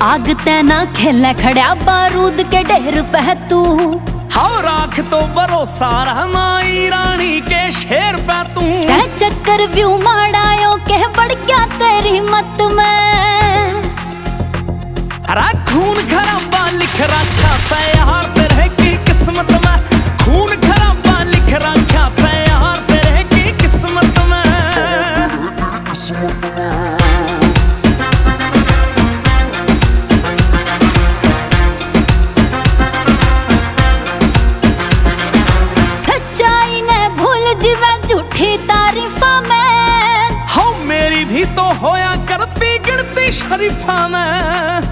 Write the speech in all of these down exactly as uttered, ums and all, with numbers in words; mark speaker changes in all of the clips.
Speaker 1: आग तेना खेला खड़ा बारूद के ढेर पे तू।
Speaker 2: हाँ राख तो भरोसा रहमाई रानी के शेर पे तू।
Speaker 1: सह चक्कर व्यू माड़ायो के बढ़ गया तेरी मत में।
Speaker 2: अरे खून खराबा लिख रखा से यार तेरे की किस्मत में। खून खराबा लिख रखा से यार तेरे की किस्मत में।
Speaker 1: सच्चाई ने भूल जीवे झूठी तारीफा में।
Speaker 2: हो मेरी भी तो होया करती गिनती शरीफा में।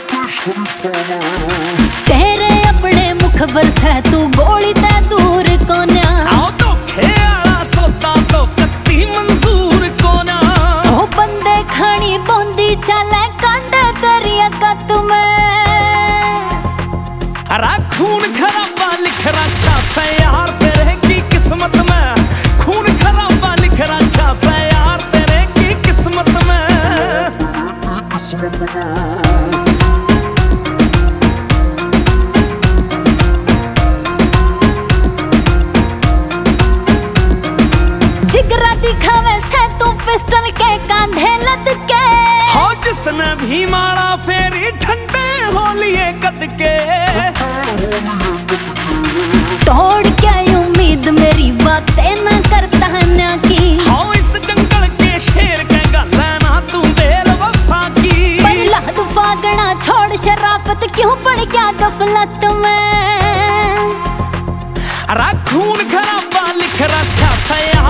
Speaker 1: तेरे अपने मुखबर से तू गोली ते दूर कोन्या।
Speaker 2: आओ तो खेला सोता तो कत्ती मंजूर कोना।
Speaker 1: ओ बंदे खानी बोंदी चले कांडे दरिया का तुम्हें।
Speaker 2: अरे खून खराबा लिख रखा से यार तेरे की किस्मत में। खून खराबा लिख रखा से यार तेरे की किस्मत में।
Speaker 1: जिगरा दिखावे से तू पिस्टल के कांधे लद के।
Speaker 2: हाँ जिसने भी मारा फेरी ठंडे हो लिए कद के।
Speaker 1: तोड़ क्या उम्मीद मेरी बातें ना करता ना की।
Speaker 2: हाँ इस जंगल के शेर के गले ना तू दिल वफा की।
Speaker 1: पहला तू फागना छोड़ शराफत क्यों पड़ गया गफलत में।
Speaker 2: अरे खून खराबा लिख रखा से